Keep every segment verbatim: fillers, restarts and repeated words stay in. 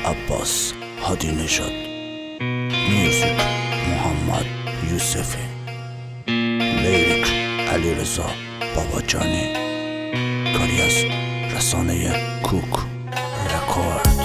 عباس هادی نژاد، میوزیک محمد یوسفی، لیریک علیرضا باباجانی، کاری از رسانه کوک رکورد.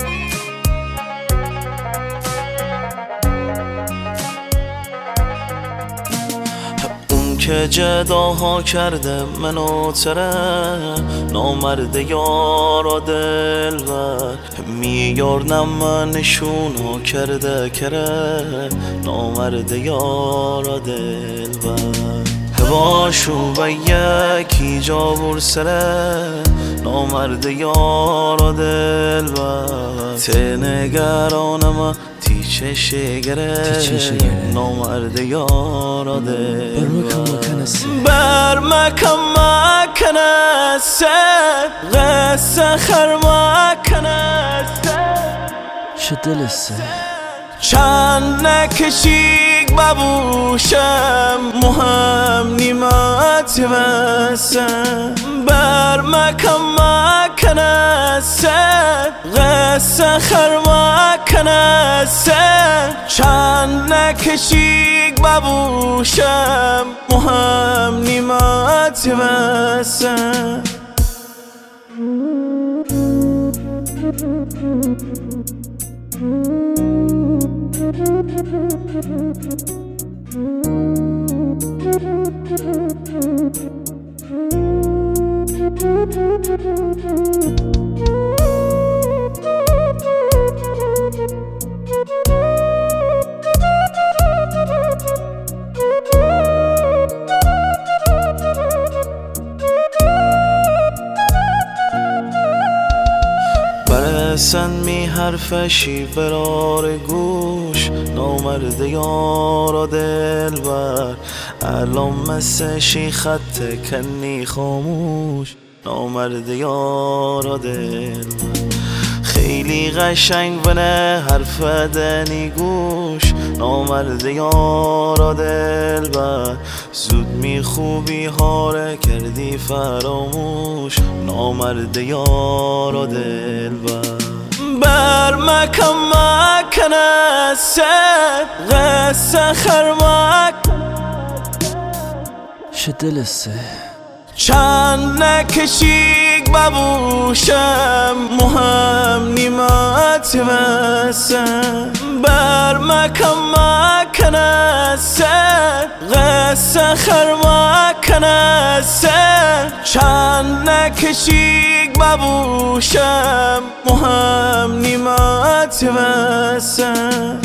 که جداها کرده منو تره، نامرد یارا دلبر، میارنم من نشونو کرده کره، نامرد یارا دلبر. هواشو به یکی جا برسره، نامرد یارا دلبر. تنگرانم تیچه شگره، نامرد یارا دلبر. بر مکم مکنسه، قصه خر مکنسه، شدلسه چند نکشیگ ببوشم، مهم نیمت وسم. بر مکم مکنسه، قصه خر مکنسه، چند نکشیگ ببوشم، مهم نیمت وسم. برسن می حرفشی برار گوش، نامرد یارا دلبر. الان مسشی خط کنی خاموش، نامرد یارا دلبر. خیلی قشنگ ونه حرف دنی گوش، نامرد یارا دلبر. زود می خوبی هاره کردی فراموش، نامرد یارا دلبر. بر مکم مکنسه، قصه خر مکنسه، شدلسه چند نکشیگ ببوشم، مهم نیمت وسم. بر مکم مکنسه، قصه خر مکنسه، چند نکشیگ ببوشم، مهم نیمت وسم.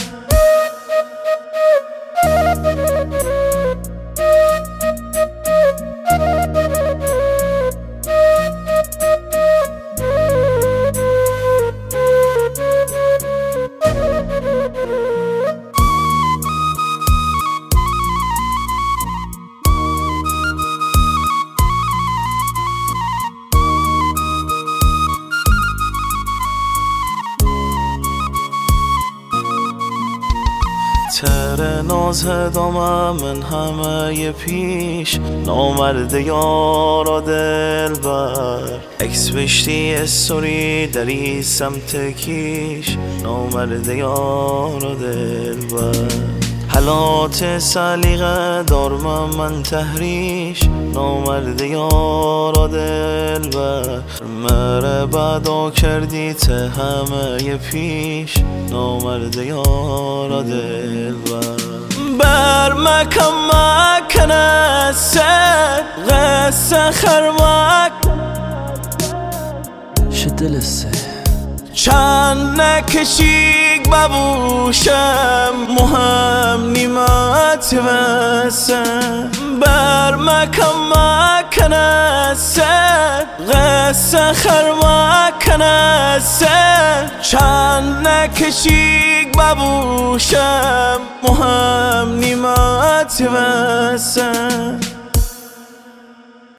تر ناز هدامم من همه پیش، نامرد یارا دلبر. اکس بشتی استوری دری سمت کیش، نامرد یارا دلبر. حالات سلیقه دارم من تحریش، نامرد یارا دلبر. مره بدا کردی ته همه پیش، نامرد یارا دلبر. بر مکم مکنسه، قصه خر مکنسه، شدلسه چند نکشیگ ببوشم، مهم نیمت وسم. بر مکم مکنسه، قصه خر مکنسه، چند نکشیگ ببوشم، مهم نیمت وسم.